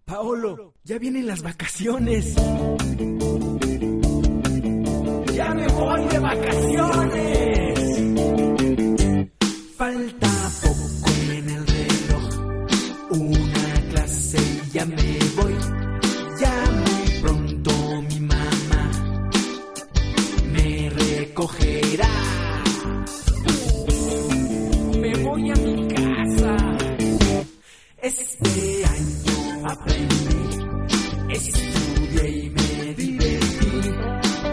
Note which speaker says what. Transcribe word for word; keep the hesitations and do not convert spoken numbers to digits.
Speaker 1: Paolo, ya vienen las vacaciones. ¡Ya me voy de vacaciones! Falta poco en el reloj, una clase y ya me voy. Ya muy pronto mi mamá me recogerá. Me voy a mi casa. Este año aprendí